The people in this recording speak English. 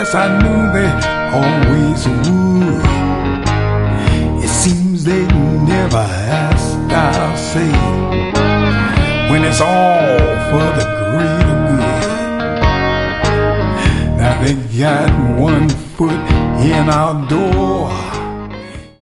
guess I knew they always would. It seems they never asked, I'll say, when it's all for the greater good. Now they got one foot in our door,